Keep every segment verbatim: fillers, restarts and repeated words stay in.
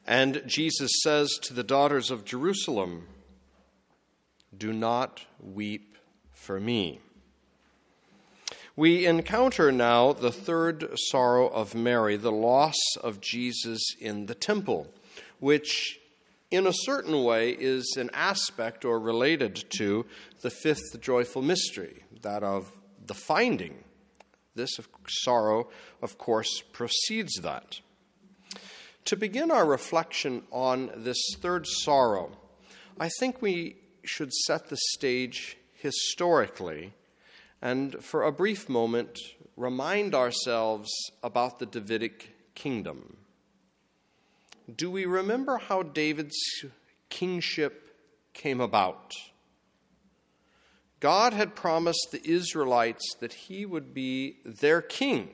And Jesus says to the daughters of Jerusalem, "Do not weep for me." We encounter now the third sorrow of Mary, the loss of Jesus in the temple, which in a certain way is an aspect or related to the fifth joyful mystery, that of the finding. This sorrow, of course, precedes that. To begin our reflection on this third sorrow, I think we should set the stage historically and for a brief moment remind ourselves about the Davidic kingdom. Do we remember how David's kingship came about? God had promised the Israelites that he would be their king.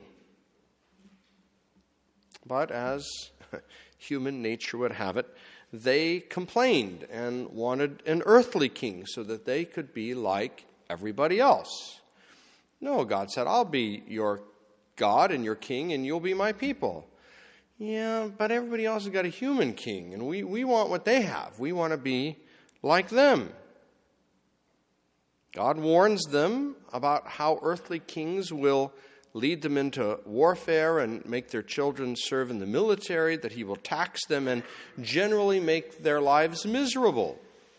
But as human nature would have it, they complained and wanted an earthly king so that they could be like everybody else. No, God said, "I'll be your God and your king, and you'll be my people." Yeah, but everybody else has got a human king, and we, we want what they have. We want to be like them. God warns them about how earthly kings will lead them into warfare and make their children serve in the military, that he will tax them and generally make their lives miserable.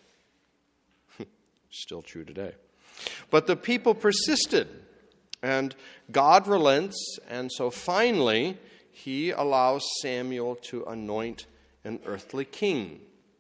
Still true today. But the people persisted, and God relents, and so finally he allows Samuel to anoint an earthly king.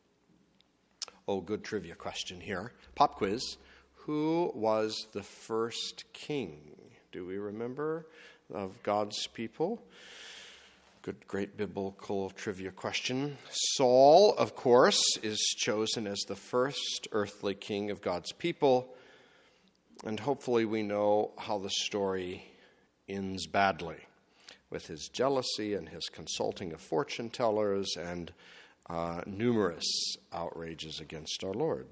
Oh, good trivia question here. Pop quiz. Who was the first king? Do we remember, of God's people? Good, great biblical trivia question. Saul, of course, is chosen as the first earthly king of God's people. And hopefully we know how the story ends badly, with his jealousy and his consulting of fortune tellers and uh, numerous outrages against our Lord.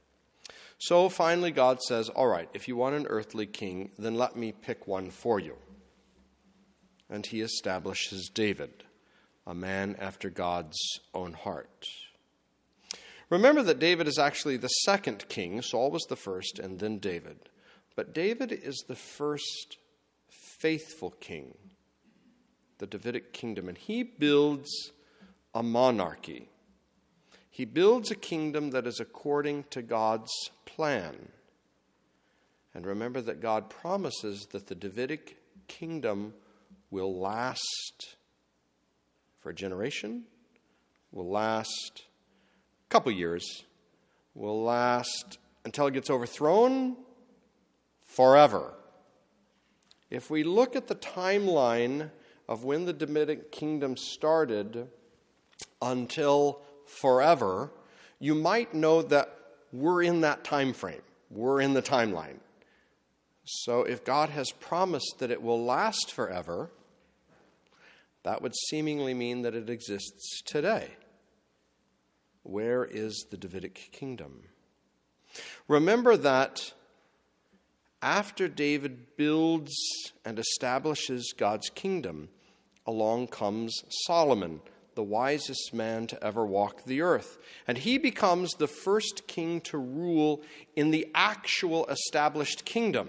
So finally God says, "All right, if you want an earthly king, then let me pick one for you." And he establishes David, a man after God's own heart. Remember that David is actually the second king. Saul was the first, and then David. But David is the first faithful king, the Davidic kingdom, and he builds a monarchy. He builds a kingdom that is according to God's plan. And remember that God promises that the Davidic kingdom will last for a generation, will last a couple years, will last until it gets overthrown, forever. If we look at the timeline of when the Davidic kingdom started until forever, you might know that we're in that time frame. We're in the timeline. So if God has promised that it will last forever, that would seemingly mean that it exists today. Where is the Davidic kingdom? Remember that after David builds and establishes God's kingdom, along comes Solomon, the wisest man to ever walk the earth. And he becomes the first king to rule in the actual established kingdom.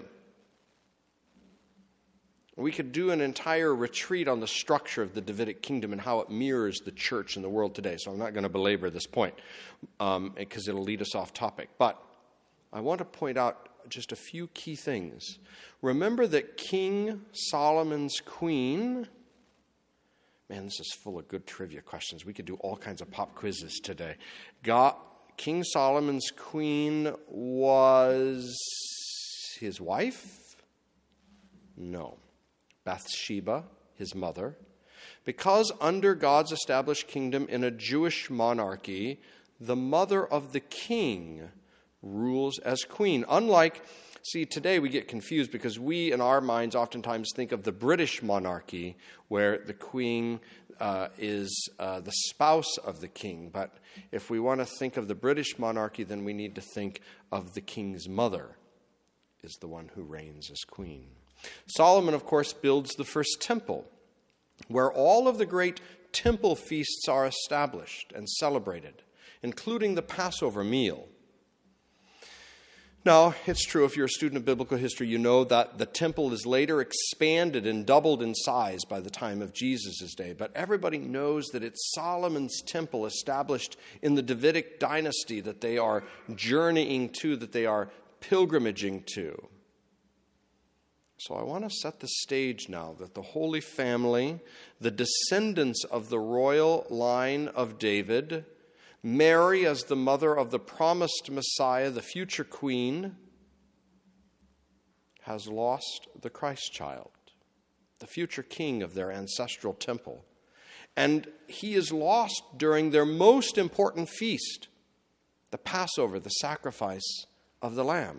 We could do an entire retreat on the structure of the Davidic kingdom and how it mirrors the church in the world today. So I'm not going to belabor this point um, because it'll lead us off topic. But I want to point out just a few key things. Remember that King Solomon's queen, man, this is full of good trivia questions. We could do all kinds of pop quizzes today. God, King Solomon's queen was his wife? No. Bathsheba, his mother. Because under God's established kingdom in a Jewish monarchy, the mother of the king rules as queen. Unlike, see, today we get confused because we in our minds oftentimes think of the British monarchy where the queen uh, is uh, the spouse of the king. But if we want to think of the British monarchy, then we need to think of the king's mother is the one who reigns as queen. Solomon, of course, builds the first temple where all of the great temple feasts are established and celebrated, including the Passover meal. Now, it's true, if you're a student of biblical history, you know that the temple is later expanded and doubled in size by the time of Jesus' day. But everybody knows that it's Solomon's temple established in the Davidic dynasty that they are journeying to, that they are pilgrimaging to. So I want to set the stage now that the Holy Family, the descendants of the royal line of David, Mary as the mother of the promised Messiah, the future queen, has lost the Christ child, the future king of their ancestral temple. And he is lost during their most important feast, the Passover, the sacrifice of the Lamb.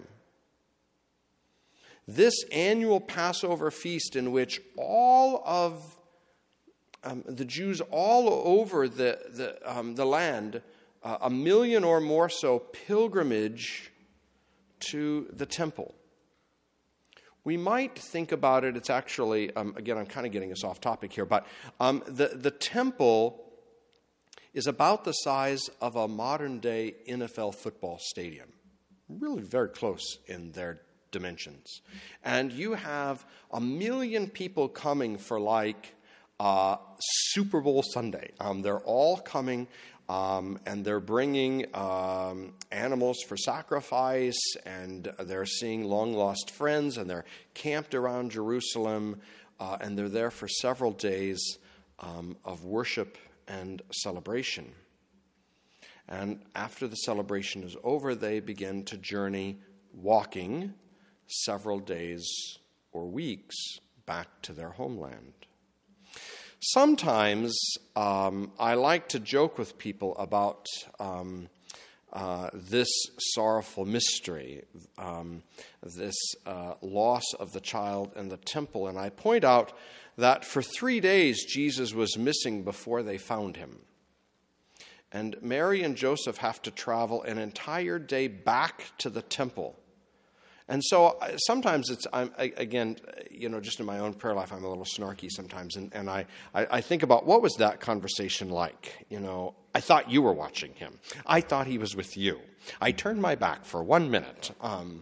This annual Passover feast in which all of um, the Jews all over the, the, um, the land, uh, a million or more so, pilgrimage to the temple. We might think about it, it's actually, um, again, I'm kind of getting us off topic here, but um, the, the temple is about the size of a modern-day N F L football stadium. Really very close in their dimensions. And you have a million people coming for like uh, Super Bowl Sunday. Um, they're all coming um, and they're bringing um, animals for sacrifice, and they're seeing long-lost friends, and they're camped around Jerusalem, uh, and they're there for several days um, of worship and celebration. And after the celebration is over, they begin to journey walking several days or weeks back to their homeland. Sometimes um, I like to joke with people about um, uh, this sorrowful mystery, um, this uh, loss of the child in the temple, and I point out that for three days Jesus was missing before they found him. And Mary and Joseph have to travel an entire day back to the temple. And so sometimes it's, I'm, again, you know, just in my own prayer life, I'm a little snarky sometimes. And, and I, I think about, what was that conversation like? You know, I thought you were watching him. I thought he was with you. I turned my back for one minute. Um,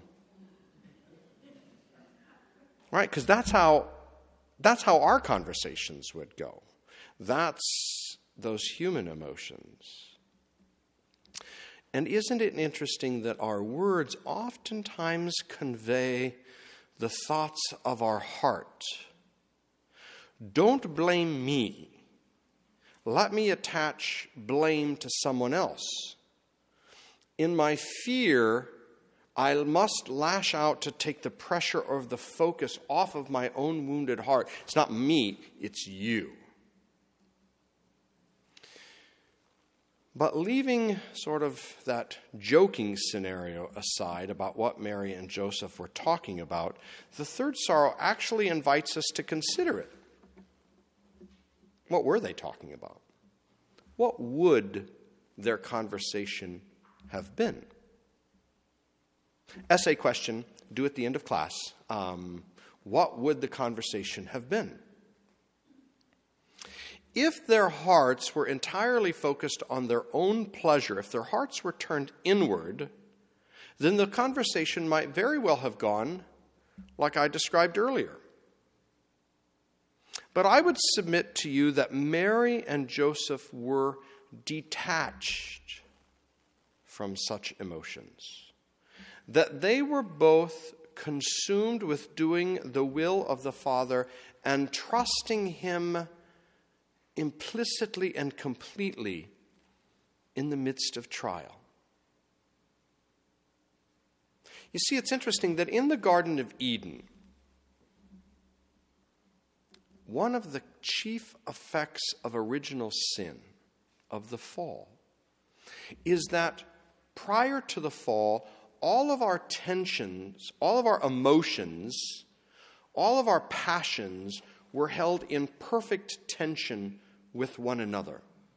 right, because that's how, that's how our conversations would go. That's those human emotions. And isn't it interesting that our words oftentimes convey the thoughts of our heart? Don't blame me. Let me attach blame to someone else. In my fear, I must lash out to take the pressure or the focus off of my own wounded heart. It's not me, it's you. But leaving sort of that joking scenario aside about what Mary and Joseph were talking about, the third sorrow actually invites us to consider it. What were they talking about? What would their conversation have been? Essay question, due at the end of class. Um, what would the conversation have been? If their hearts were entirely focused on their own pleasure, if their hearts were turned inward, then the conversation might very well have gone like I described earlier. But I would submit to you that Mary and Joseph were detached from such emotions, that they were both consumed with doing the will of the Father and trusting Him implicitly and completely in the midst of trial. You see, it's interesting that in the Garden of Eden, one of the chief effects of original sin, of the fall, is that prior to the fall, all of our tensions, all of our emotions, all of our passions were held in perfect tension with one another.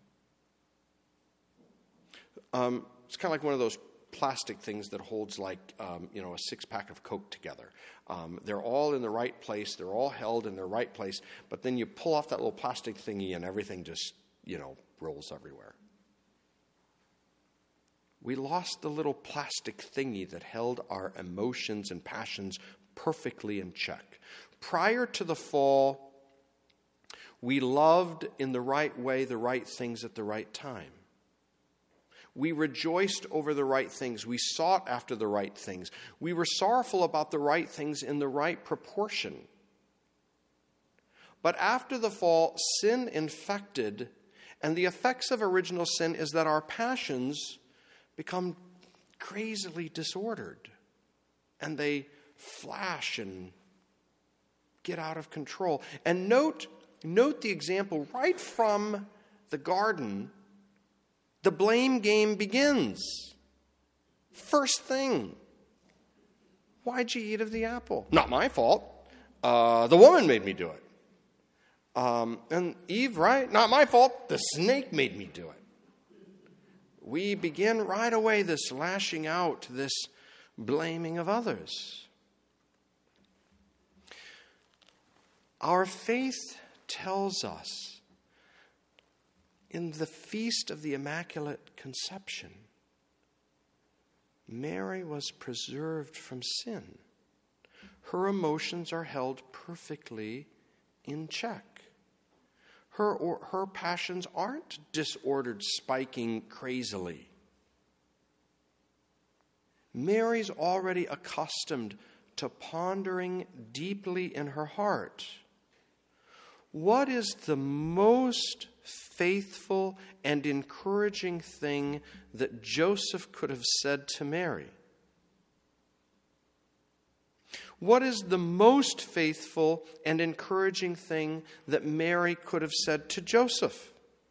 Um, it's kind of like one of those plastic things that holds like, um, you know, a six-pack of Coke together. Um, they're all in the right place. They're all held in their right place. But then you pull off that little plastic thingy and everything just you know, rolls everywhere. We lost the little plastic thingy that held our emotions and passions perfectly in check. Prior to the fall, we loved in the right way the right things at the right time. We rejoiced over the right things. We sought after the right things. We were sorrowful about the right things in the right proportion. But after the fall, sin infected, and the effects of original sin is that our passions become crazily disordered, and they flash and get out of control. And note, note the example right from the garden. The blame game begins. First thing. Why'd you eat of the apple? Not my fault. Uh, the woman made me do it. Um, and Eve, right? Not my fault. The snake made me do it. We begin right away this lashing out, this blaming of others. Our faith tells us in the feast of the Immaculate Conception, Mary was preserved from sin. Her emotions are held perfectly in check. Her, or, her passions aren't disordered, spiking crazily. Mary's already accustomed to pondering deeply in her heart. What is the most faithful and encouraging thing that Joseph could have said to Mary? What is the most faithful and encouraging thing that Mary could have said to Joseph?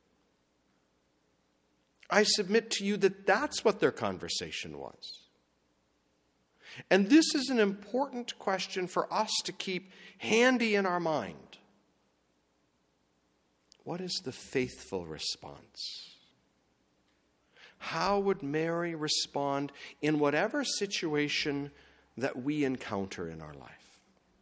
I submit to you that that's what their conversation was. And this is an important question for us to keep handy in our mind. What is the faithful response? How would Mary respond in whatever situation that we encounter in our life?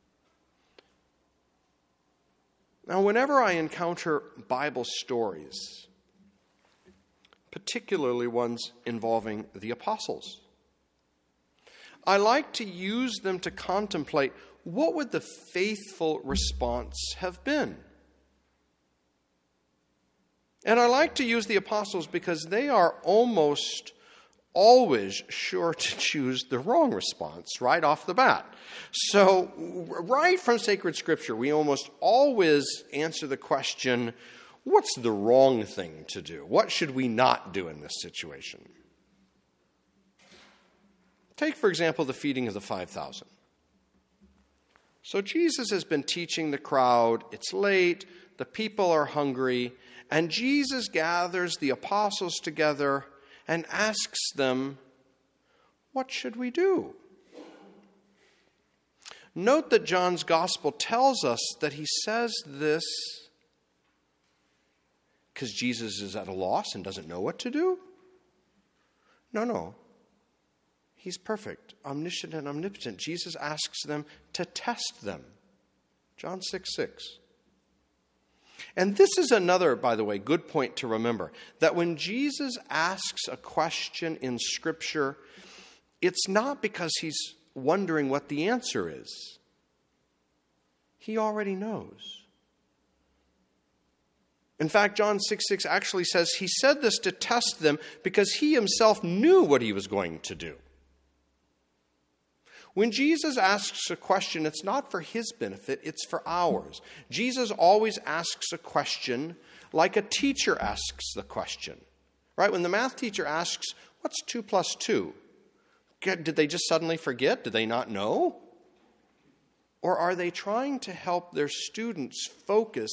Now, whenever I encounter Bible stories, particularly ones involving the apostles, I like to use them to contemplate what would the faithful response have been. And I like to use the apostles because they are almost always sure to choose the wrong response right off the bat. So right from sacred scripture, we almost always answer the question, what's the wrong thing to do? What should we not do in this situation? Take, for example, the feeding of the five thousand. So Jesus has been teaching the crowd. It's late. The people are hungry. And Jesus gathers the apostles together and asks them, what should we do? Note that John's gospel tells us that he says this because Jesus is at a loss and doesn't know what to do. No, no. He's perfect, omniscient, and omnipotent. Jesus asks them to test them. John six six. And this is another, by the way, good point to remember, that when Jesus asks a question in Scripture, it's not because he's wondering what the answer is. He already knows. In fact, John six six actually says he said this to test them because he himself knew what he was going to do. When Jesus asks a question, it's not for his benefit, it's for ours. Jesus always asks a question like a teacher asks the question. Right? When the math teacher asks, what's two plus two? Did they just suddenly forget? Did they not know? Or are they trying to help their students focus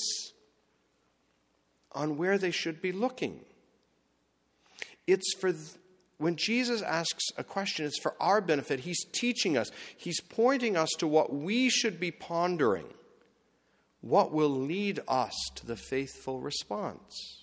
on where they should be looking? It's for th- when Jesus asks a question, it's for our benefit. He's teaching us. He's pointing us to what we should be pondering. What will lead us to the faithful response?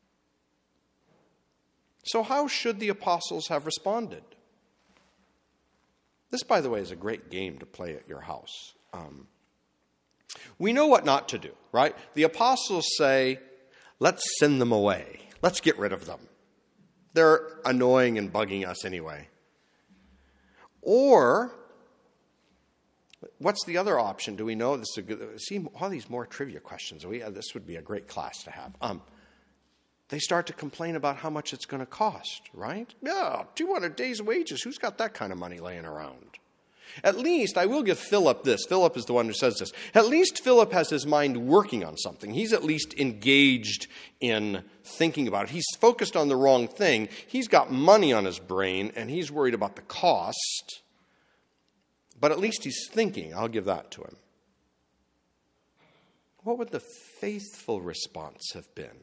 So how should the apostles have responded? This, by the way, is a great game to play at your house. Um, we know what not to do, right? The apostles say, let's send them away. Let's get rid of them. They're annoying and bugging us anyway. Or, what's the other option? Do we know? This is a good, see, all these more trivia questions. We, uh, this would be a great class to have. Um, they start to complain about how much it's going to cost, right? Yeah, two hundred days' wages. Who's got that kind of money laying around? At least, I will give Philip this. Philip is the one who says this. At least Philip has his mind working on something. He's at least engaged in thinking about it. He's focused on the wrong thing. He's got money on his brain, and he's worried about the cost. But at least he's thinking. I'll give that to him. What would the faithful response have been?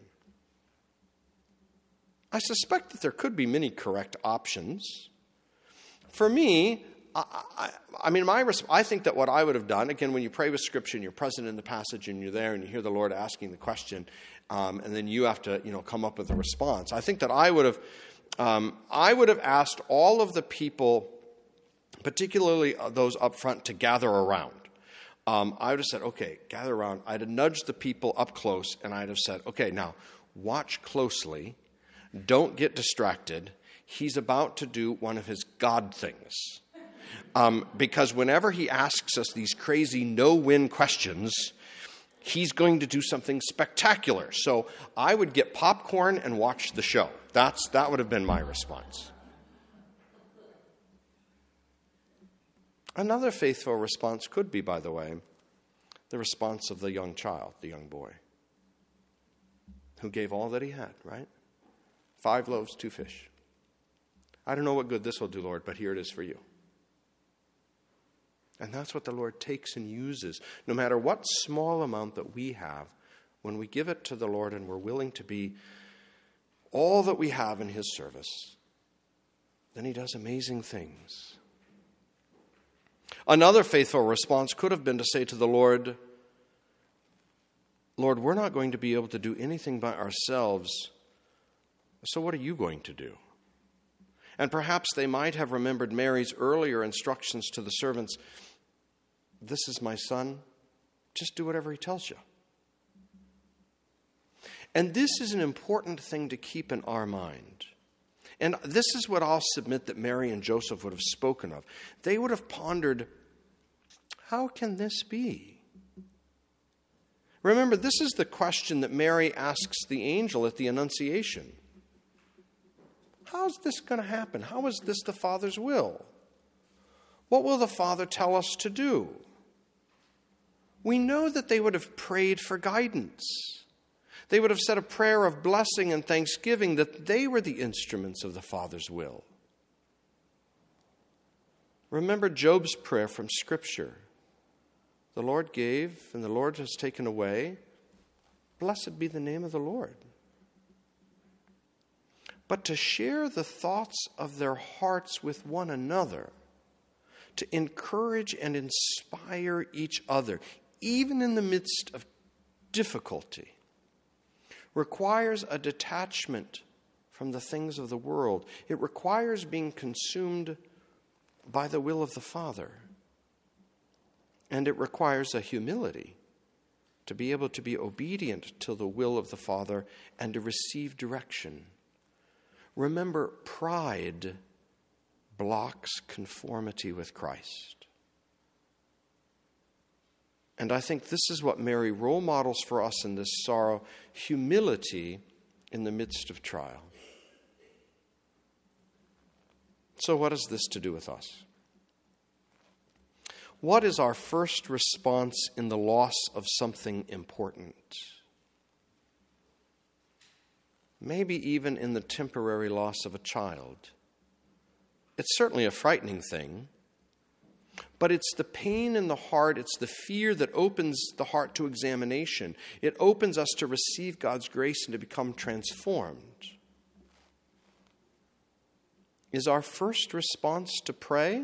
I suspect that there could be many correct options. For me, I, I, I mean, my I think that what I would have done, again, when you pray with Scripture and you're present in the passage and you're there and you hear the Lord asking the question, um, and then you have to, you know, come up with a response. I think that I would have, um, I would have asked all of the people, particularly those up front, to gather around. Um, I would have said, okay, gather around. I'd have nudged the people up close, and I'd have said, okay, now watch closely. Don't get distracted. He's about to do one of his God things. Um, because whenever he asks us these crazy no-win questions, he's going to do something spectacular. So I would get popcorn and watch the show. That's that would have been my response. Another faithful response could be, by the way, the response of the young child, the young boy, who gave all that he had, right? Five loaves, two fish. I don't know what good this will do, Lord, but here it is for you. And that's what the Lord takes and uses. No matter what small amount that we have, when we give it to the Lord and we're willing to be all that we have in his service, then he does amazing things. Another faithful response could have been to say to the Lord, Lord, we're not going to be able to do anything by ourselves, so what are you going to do? And perhaps they might have remembered Mary's earlier instructions to the servants. This is my son. Just do whatever he tells you. And this is an important thing to keep in our mind. And this is what I'll submit that Mary and Joseph would have spoken of. They would have pondered, how can this be? Remember, this is the question that Mary asks the angel at the Annunciation. How's this going to happen? How is this the Father's will? What will the Father tell us to do? We know that they would have prayed for guidance. They would have said a prayer of blessing and thanksgiving that they were the instruments of the Father's will. Remember Job's prayer from Scripture. The Lord gave and the Lord has taken away. Blessed be the name of the Lord. But to share the thoughts of their hearts with one another, to encourage and inspire each other, even in the midst of difficulty, requires a detachment from the things of the world. It requires being consumed by the will of the Father. And it requires a humility to be able to be obedient to the will of the Father and to receive direction. Remember, pride blocks conformity with Christ. And I think this is what Mary role models for us in this sorrow, humility in the midst of trial. So what has this to do with us? What is our first response in the loss of something important? Maybe even in the temporary loss of a child. It's certainly a frightening thing, but it's the pain in the heart, it's the fear that opens the heart to examination. It opens us to receive God's grace and to become transformed. Is our first response to pray?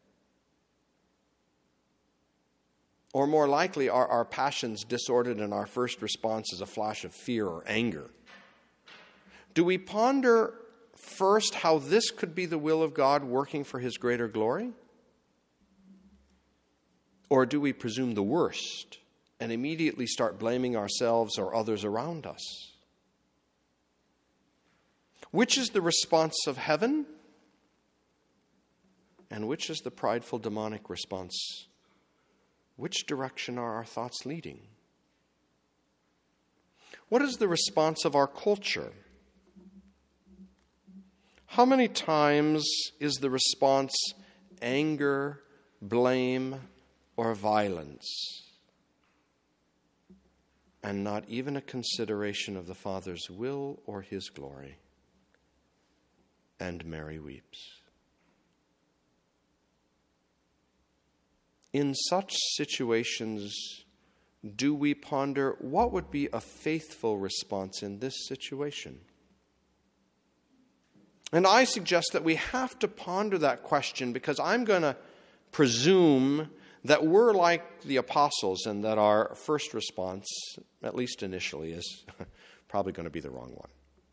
Or more likely, are our passions disordered and our first response is a flash of fear or anger? Do we ponder first how this could be the will of God working for his greater glory? Or do we presume the worst and immediately start blaming ourselves or others around us? Which is the response of heaven? And which is the prideful demonic response? Which direction are our thoughts leading? What is the response of our culture? How many times is the response anger, blame, or violence, and not even a consideration of the Father's will or his glory? And Mary weeps. In such situations, do we ponder what would be a faithful response in this situation? And I suggest that we have to ponder that question, because I'm going to presume that we're like the apostles and that our first response, at least initially, is probably going to be the wrong one.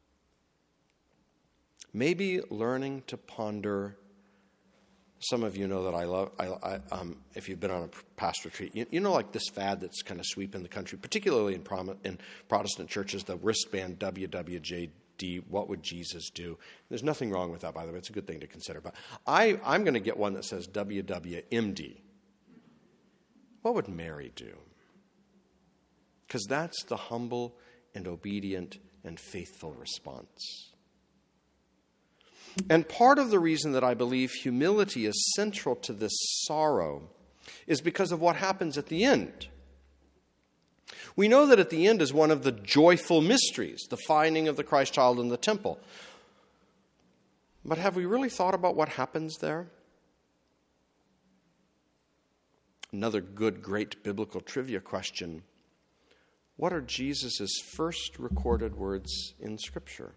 Maybe learning to ponder. Some of you know that I love, I, I, um, if you've been on a pastor retreat, you, you know like this fad that's kind of sweeping the country, particularly in, prom- in Protestant churches, the wristband W W J D, what would Jesus do? There's nothing wrong with that, by the way. It's a good thing to consider. But I, I'm going to get one that says W W M D. What would Mary do? Because that's the humble and obedient and faithful response. And part of the reason that I believe humility is central to this sorrow is because of what happens at the end. We know that at the end is one of the joyful mysteries, the finding of the Christ child in the temple. But have we really thought about what happens there? Another good, great biblical trivia question. What are Jesus' first recorded words in Scripture?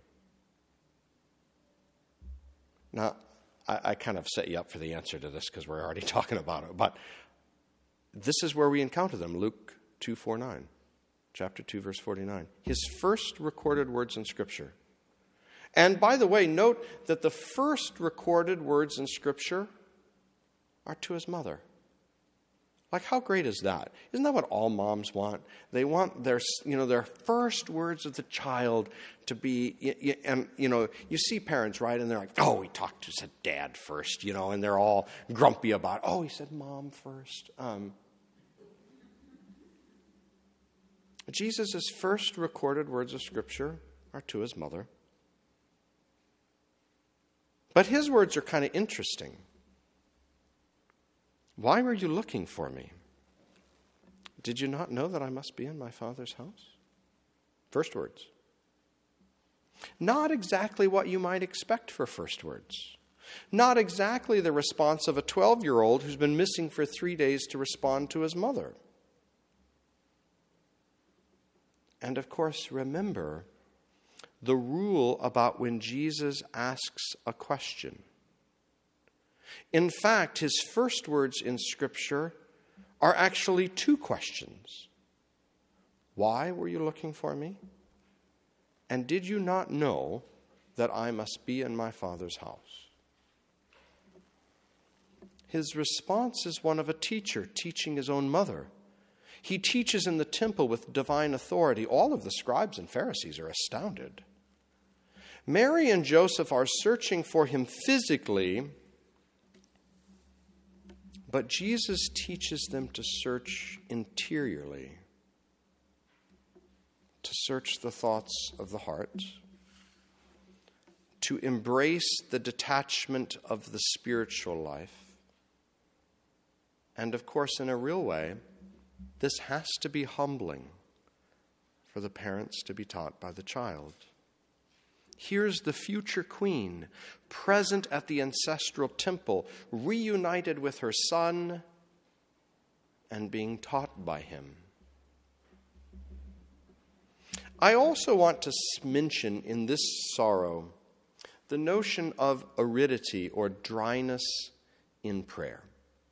Now, I, I kind of set you up for the answer to this because we're already talking about it. But this is where we encounter them, Luke two forty-nine, chapter two, verse forty-nine. His first recorded words in Scripture. And by the way, note that the first recorded words in Scripture are to his mother. Like, how great is that? Isn't that what all moms want? They want their, you know, their first words of the child to be, and, you know, you see parents, right? And they're like, oh, he talked to said dad first, you know, and they're all grumpy about it. Oh, he said mom first. Um, Jesus' first recorded words of Scripture are to his mother. But his words are kind of interesting. Why were you looking for me? Did you not know that I must be in my Father's house? First words. Not exactly what you might expect for first words. Not exactly the response of a twelve-year-old who's been missing for three days to respond to his mother. And of course, remember the rule about when Jesus asks a question. In fact, his first words in Scripture are actually two questions. Why were you looking for me? And did you not know that I must be in my Father's house? His response is one of a teacher teaching his own mother. He teaches in the temple with divine authority. All of the scribes and Pharisees are astounded. Mary and Joseph are searching for him physically, but Jesus teaches them to search interiorly, to search the thoughts of the heart, to embrace the detachment of the spiritual life. And of course, in a real way, this has to be humbling for the parents to be taught by the child. Here's the future queen, present at the ancestral temple, reunited with her son and being taught by him. I also want to mention in this sorrow the notion of aridity or dryness in prayer.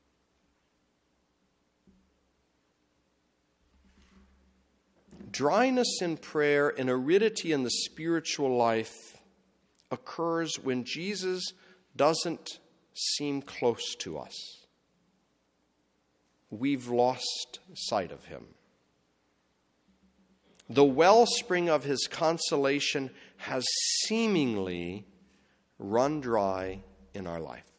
Dryness in prayer and aridity in the spiritual life occurs when Jesus doesn't seem close to us. We've lost sight of him. The wellspring of his consolation has seemingly run dry in our life.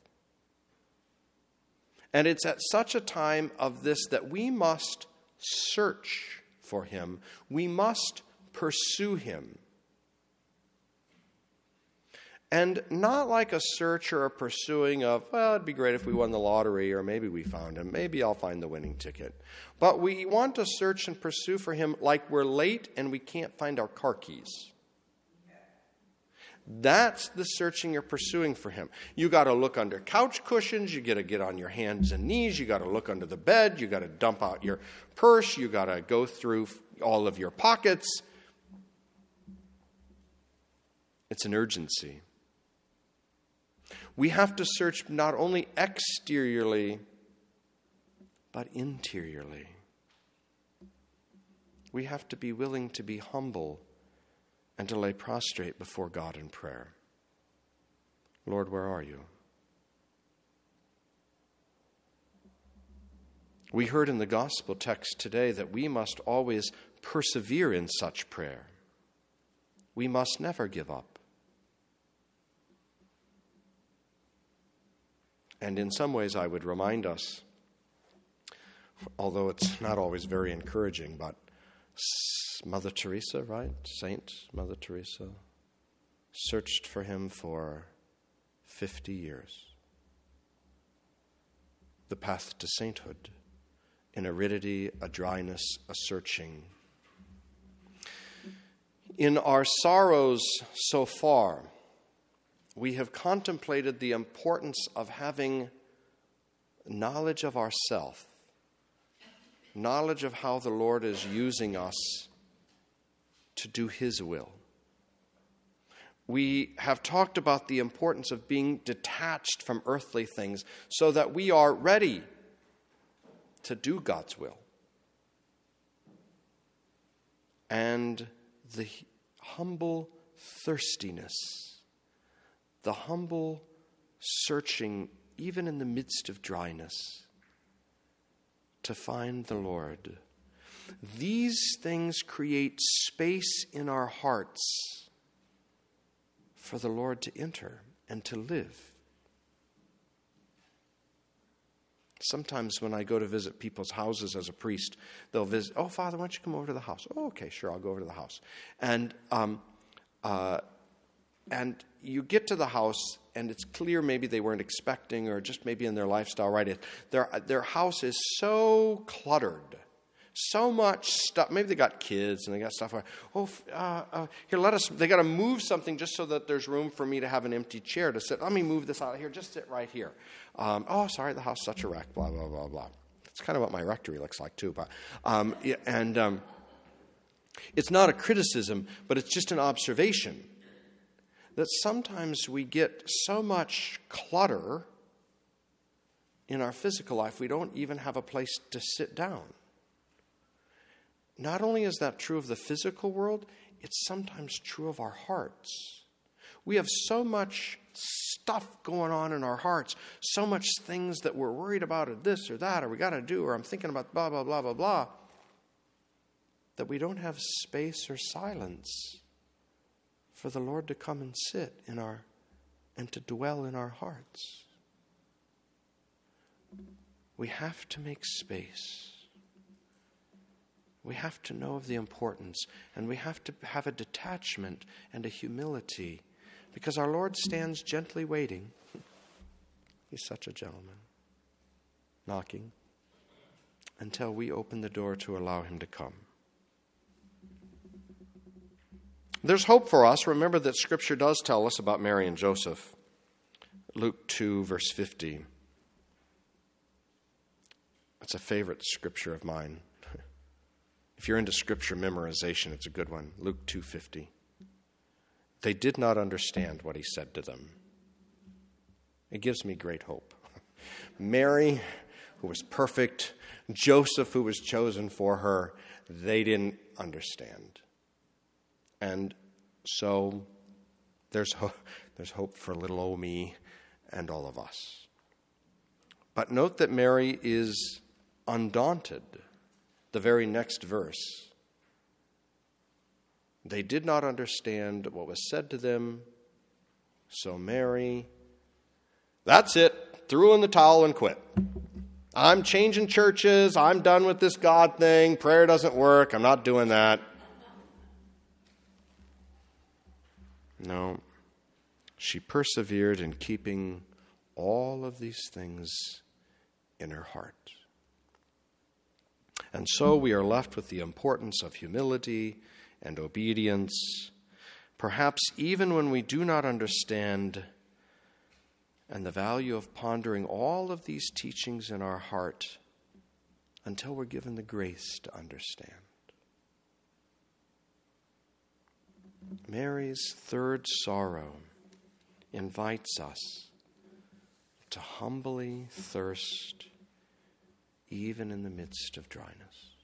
And it's at such a time of this that we must search for him. We must pursue him. And not like a search or a pursuing of, well, it'd be great if we won the lottery, or maybe we found him. Maybe I'll find the winning ticket. But we want to search and pursue for him like we're late and we can't find our car keys. That's the searching or pursuing for him. You got to look under couch cushions. You got to get on your hands and knees. You got to look under the bed. You got to dump out your purse. You got to go through all of your pockets. It's an urgency. We have to search not only exteriorly, but interiorly. We have to be willing to be humble and to lay prostrate before God in prayer. Lord, where are you? We heard in the gospel text today that we must always persevere in such prayer. We must never give up. And in some ways, I would remind us, although it's not always very encouraging, but Mother Teresa, right? Saint Mother Teresa, searched for him for fifty years. The path to sainthood, in aridity, a dryness, a searching. In our sorrows so far, we have contemplated the importance of having knowledge of ourself, knowledge of how the Lord is using us to do his will. We have talked about the importance of being detached from earthly things so that we are ready to do God's will. And the humble thirstiness, the humble searching, even in the midst of dryness, to find the Lord. These things create space in our hearts for the Lord to enter and to live. Sometimes when I go to visit people's houses as a priest, they'll visit, oh, Father, why don't you come over to the house? Oh, okay, sure, I'll go over to the house. And um, uh, and you get to the house, and it's clear maybe they weren't expecting, or just maybe in their lifestyle, right? Their, their house is so cluttered, so much stuff. Maybe they got kids, and they got stuff. Like, oh, uh, uh, here, let us, they got to move something just so that there's room for me to have an empty chair to sit. Let me move this out of here. Just sit right here. Um, oh, sorry, the house is such a wreck, blah, blah, blah, blah. That's kind of what my rectory looks like, too. But um, yeah, And um, it's not a criticism, but it's just an observation that sometimes we get so much clutter in our physical life, we don't even have a place to sit down. Not only is that true of the physical world, it's sometimes true of our hearts. We have so much stuff going on in our hearts, so much things that we're worried about, or this or that, or we got to do, or I'm thinking about blah, blah, blah, blah, blah, that we don't have space or silence for the Lord to come and sit in our, and to dwell in our hearts. We have to make space. We have to know of the importance, and we have to have a detachment and a humility, because our Lord stands gently waiting. He's such a gentleman, knocking, until we open the door to allow him to come. There's hope for us. Remember that Scripture does tell us about Mary and Joseph. Luke two, verse fifty. It's a favorite scripture of mine. If you're into Scripture memorization, it's a good one. Luke two fifty. They did not understand what he said to them. It gives me great hope. Mary, who was perfect, Joseph, who was chosen for her, they didn't understand. And so there's hope, there's hope for little old me and all of us. But note that Mary is undaunted. The very next verse. They did not understand what was said to them. So Mary, that's it, threw in the towel and quit. I'm changing churches. I'm done with this God thing. Prayer doesn't work. I'm not doing that. No. She persevered in keeping all of these things in her heart. And so we are left with the importance of humility and obedience, perhaps even when we do not understand, and the value of pondering all of these teachings in our heart until we're given the grace to understand. Mary's third sorrow invites us to humbly thirst even in the midst of dryness.